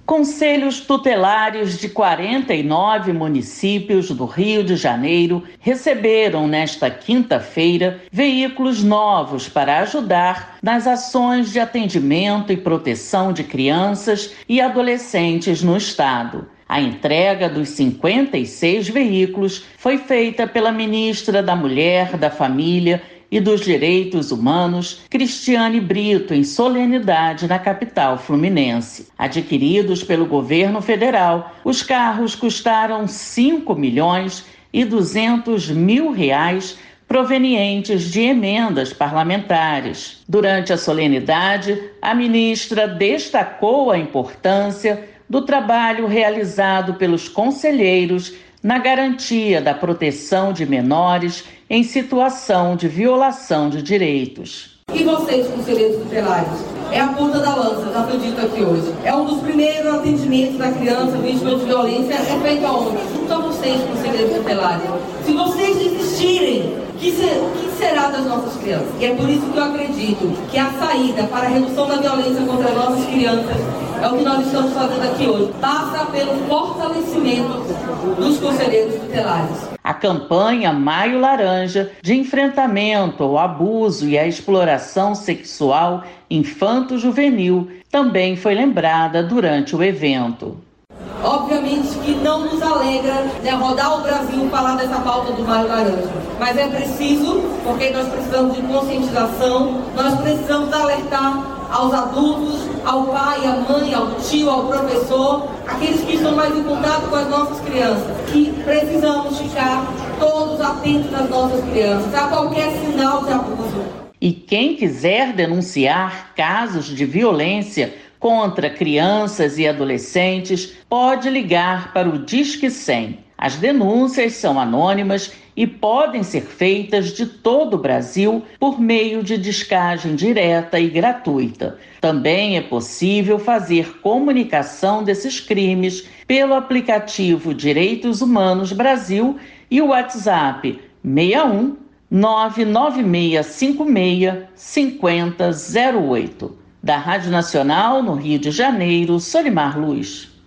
Conselhos tutelares de 49 municípios do Rio de Janeiro receberam nesta quinta-feira veículos novos para ajudar nas ações de atendimento e proteção de crianças e adolescentes no estado. A entrega dos 56 veículos foi feita pela ministra da Mulher, da Família e dos Direitos Humanos, Cristiane Brito, em solenidade na capital fluminense. Adquiridos pelo governo federal, os carros custaram R$ 5.200.000 provenientes de emendas parlamentares. Durante a solenidade, a ministra destacou a importância do trabalho realizado pelos conselheiros na garantia da proteção de menores em situação de violação de direitos. E vocês, conselheiros tutelares? É a ponta da lança, já foi dito aqui hoje. É um dos primeiros atendimentos da criança vítima de violência, é feito aonde? Junto a vocês, conselheiros tutelares. Se vocês desistirem, que será das nossas crianças? E é por isso que eu acredito que a saída para a redução da violência contra as nossas crianças é o que nós estamos fazendo aqui hoje. Passa pelo fortalecimento dos conselheiros tutelares. A campanha Maio Laranja, de enfrentamento ao abuso e à exploração sexual infanto-juvenil, também foi lembrada durante o evento. Obviamente que não nos alegra, rodar o Brasil falar dessa pauta do Maio Laranja, mas é preciso, porque nós precisamos de conscientização, nós precisamos alertar aos adultos, ao pai, à mãe, ao tio, ao professor, aqueles que estão mais em contato com as nossas crianças, que precisamos ficar todos atentos às nossas crianças, a qualquer sinal de abuso. E quem quiser denunciar casos de violência contra crianças e adolescentes pode ligar para o Disque 100. As denúncias são anônimas e podem ser feitas de todo o Brasil por meio de descagem direta e gratuita. Também é possível fazer comunicação desses crimes pelo aplicativo Direitos Humanos Brasil e o WhatsApp 61 99656 5008. Da Rádio Nacional, no Rio de Janeiro, Solimar Luz.